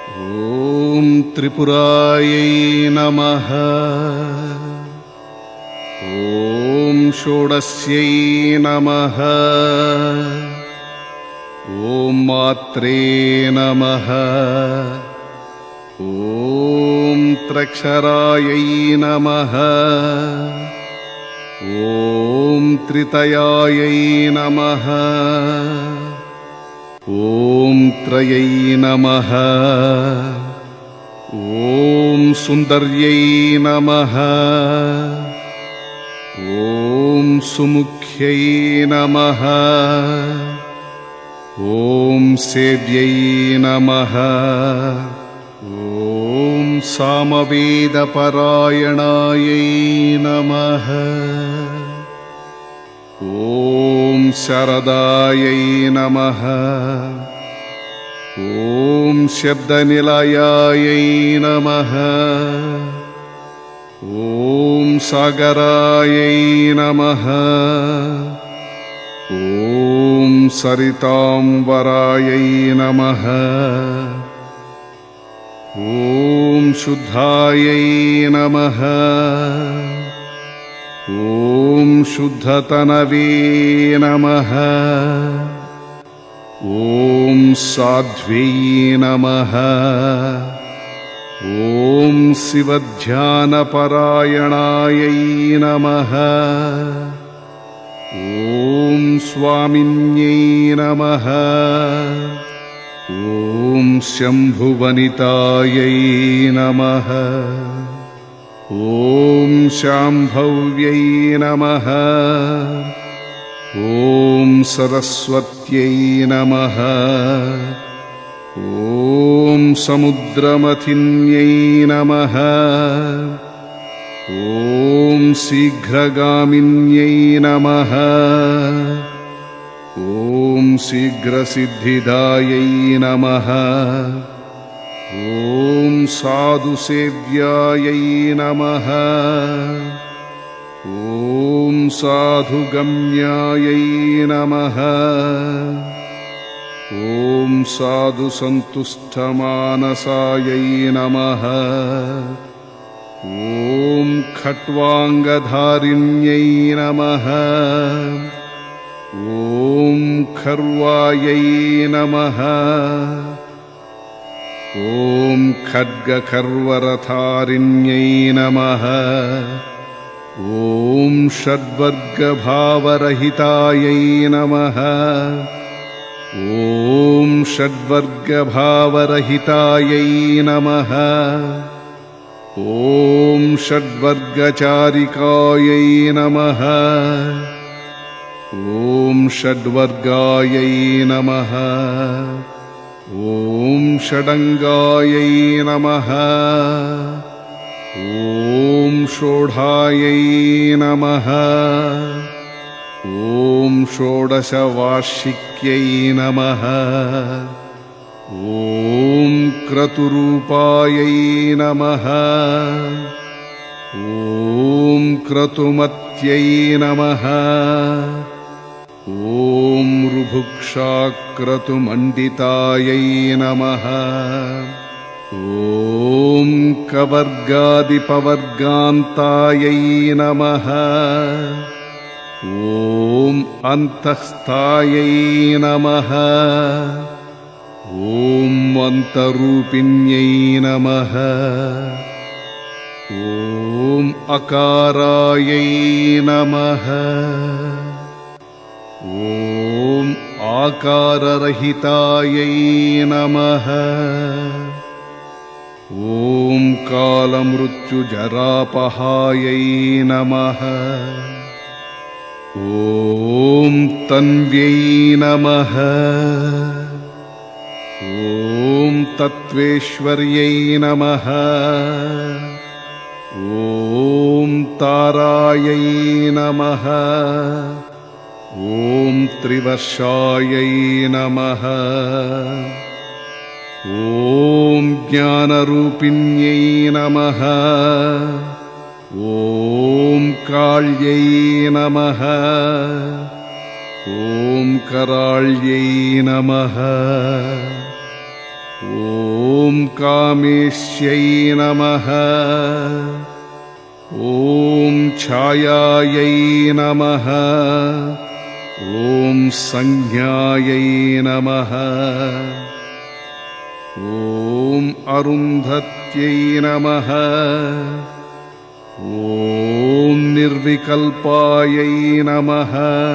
ॐ त्रिपुरायै नमः। ॐ षोडश्यै नमः। ॐ मात्रे नमः। ॐ त्र्यक्षरायै नमः। ॐ त्रितयायै नमः। ॐ त्रयै नमः। ॐ सुन्दर्यै नमः। ॐ सुमुख्यै नमः। ॐ सेव्यै नमः। ॐ सामवेदपरायणायै नमः। ॐ शरदायै नमः। ॐ शब्दनिलयायै नमः। ॐ सागरायै नमः। ॐ सरिताम्बरायै नमः। ॐ शुद्धायै नमः। ॐ शुद्धतनवे नमः। ॐ साध्व्यै नमः। ॐ शिवध्यानपरायणायै नमः। ॐ स्वामिन्यै नमः। ॐ शम्भुवनितायै नमः। ॐ शाम्भव्यै नमः। ॐ सरस्वत्यै नमः। ॐ समुद्रमथिन्यै नमः। ॐ शीघ्रगामिन्यै नमः। ॐ शीघ्रसिद्धिदायै नमः। ॐ साधुसेव्यायै नमः। ॐ साधुगम्यायै नमः। ॐ साधुसन्तुष्टमानसायै नमः। ॐ खट्वाङ्गधारिण्यै नमः। ॐ खर्वायै नमः। ॐ खड्गखर्वरधारिण्यै नमः। ॐ षड्वर्गभावरहितायै नमः। ॐ षड्वर्गभावरहितायै नमः। ॐ षड्वर्गचारिकायै नमः। ॐ षड्वर्गायै नमः। ॐ षडङ्गायै नमः। ॐ षोढायै नमः। ॐ षोडशवार्षिक्यै नमः। ॐ क्रतुरूपायै नमः। ॐ क्रतुमत्यै नमः। ॐ ऋभुक्षाक्रतुमण्डितायै नमः। ॐ कवर्गादिपवर्गान्तायै नमः। ॐ अन्तःस्थायै नमः। ॐ अन्तरूपिण्यै नमः। ॐ अकारायै नमः। ॐ आकाररहितायै नमः। ॐ कालमृत्युजरापहायै नमः। ॐ तन्व्यै नमः। ॐ तत्त्वेश्वर्यै नमः। ॐ तारायै नमः। ॐ त्रिवर्षायै नमः। ॐ ज्ञानरूपिण्यै नमः। ॐ काल्यै नमः। ॐ कराळ्यै नमः। ॐ कामेश्यै नमः। ॐ छायायै नमः। ॐ संज्ञायै नमः। ॐ अरुन्धत्यै नमः। ॐ निर्विकल्पायै नमः।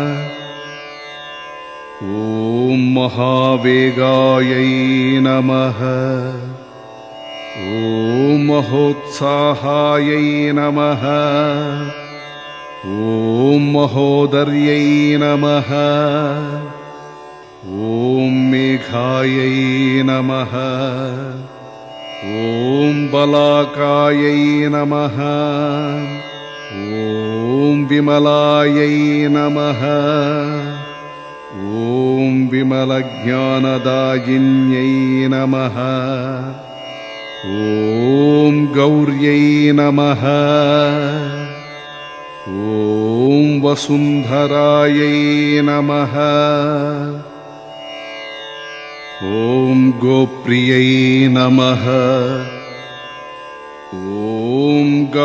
ॐ महावेगायै नमः। ॐ महोत्साहायै नमः। ॐ महोदर्यै नमः। ॐ मेघायै नमः। ॐ बलाकायै नमः। ॐ विमलायै नमः। ॐ विमलज्ञानदायिन्यै नमः। ॐ गौर्यै नमः। ॐ वसुन्धरायै नमः। ॐ गोप्रियै नमः। ॐ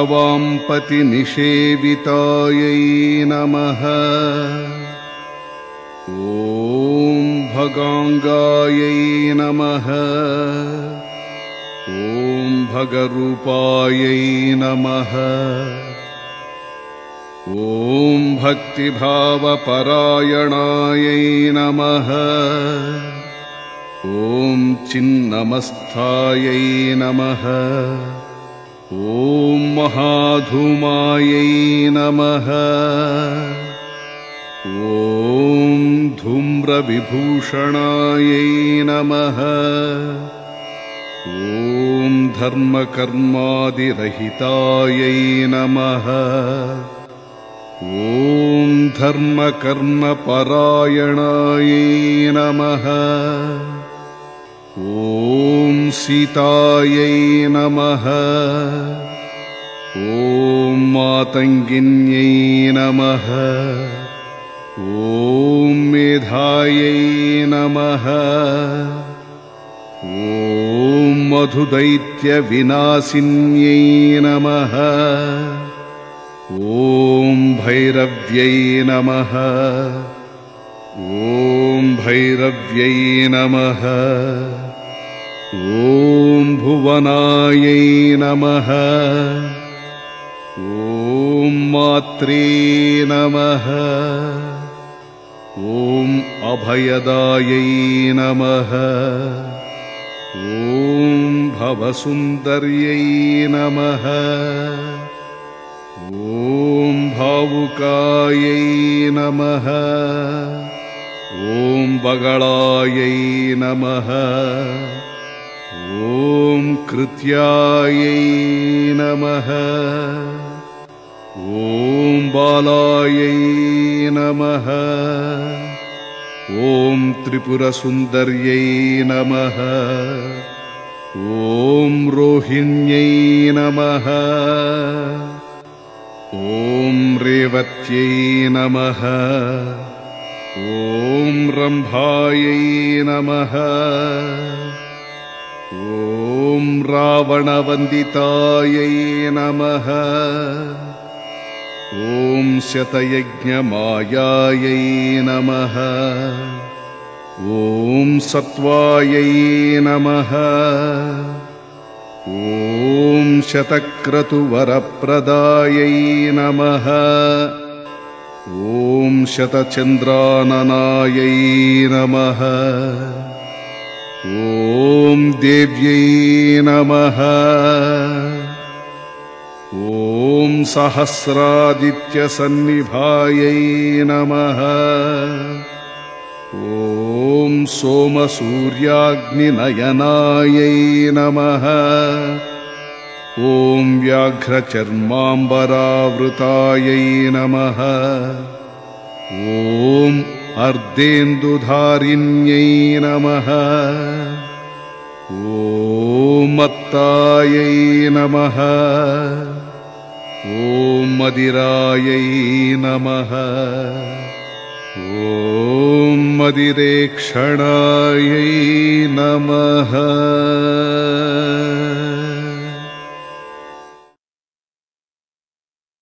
गवाम्पतिनिषेवितायै नमः। ॐ भगाङ्गायै नमः। ॐ भगरूपायै नमः। ॐ भक्तिभावपरायणायै नमः। ॐ चिन्नमस्थायै नमः। ॐ महाधूमायै नमः। ॐ धूम्रविभूषणायै नमः। ॐ धर्मकर्मादिरहितायै नमः। ॐ धर्मकर्मपरायणायै नमः। ॐ सीतायै नमः। ॐ मातङ्गिन्यै नमः। ॐ मेधायै नमः। ॐ मधुदैत्यविनाशिन्यै नमः। ॐ भैरव्यै नमः। ॐ भैरव्यै नमः। ॐ भुवनायै नमः। ॐ मात्रे नमः। ॐ अभयदायै नमः। ॐ भवसुन्दर्यै नमः। ॐ भावुकायै नमः। ॐ बगलायै नमः। ॐ कृत्यायै नमः। ॐ बालायै नमः। ॐ त्रिपुरसुन्दर्यै नमः। ॐ रोहिण्यै नमः। ॐ रेवत्यै नमः। ॐ रम्भायै नमः। ॐ रावणवन्दितायै नमः। ॐ शतयज्ञमायायै नमः। ॐ सत्वायै नमः। ॐ शतक्रतुवरप्रदायै नमः। ॐ शतचन्द्राननायै नमः। ॐ देव्यै नमः। ॐ सहस्रादित्यसन्निभायै नमः। ॐ सोमसूर्याग्निनयनायै नमः। ॐ व्याघ्रचर्माम्बरावृतायै नमः। ॐ अर्धेन्दुधारिण्यै नमः। ॐ मत्तायै नमः। ॐ मदिरायै नमः। ॐ मदिरेक्षणायै नमः।